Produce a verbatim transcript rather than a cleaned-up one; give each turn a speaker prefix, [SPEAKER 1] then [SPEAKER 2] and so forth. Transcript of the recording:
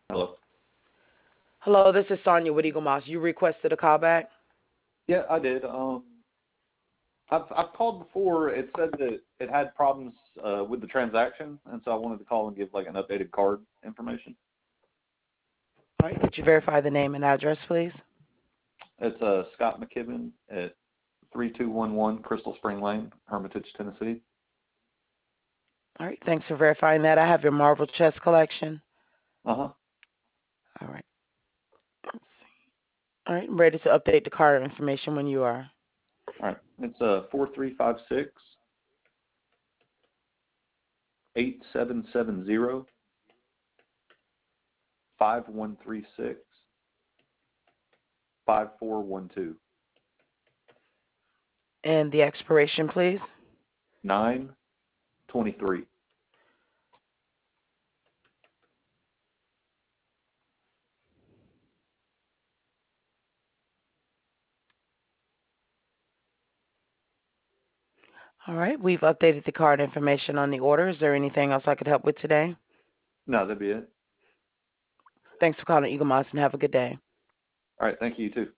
[SPEAKER 1] Hello.
[SPEAKER 2] Hello, this is Sonia with Eagle Moss. You requested a call back?
[SPEAKER 1] Yeah, I did. Um, I've I've called before. It said that it had problems uh, with the transaction, and so I wanted to call and give like an updated card information.
[SPEAKER 2] All right, could you verify the name and address, please?
[SPEAKER 1] It's uh, Scott McKibben at three two one one Crystal Spring Lane, Hermitage, Tennessee.
[SPEAKER 2] All right, thanks for verifying that. I have your Marvel chess collection.
[SPEAKER 1] Uh huh.
[SPEAKER 2] All right, let's see. All right, I'm ready to update the card information when you are.
[SPEAKER 1] All right. It's uh four three five six eight seven seven zero five one three six five four one two
[SPEAKER 2] And the expiration, please.
[SPEAKER 1] nine twenty three.
[SPEAKER 2] All right, we've updated the card information on the order. Is there anything else I could help with today?
[SPEAKER 1] No, that'd be it.
[SPEAKER 2] Thanks for calling Eagle Moss and have a good day.
[SPEAKER 1] All right. Thank you, you too.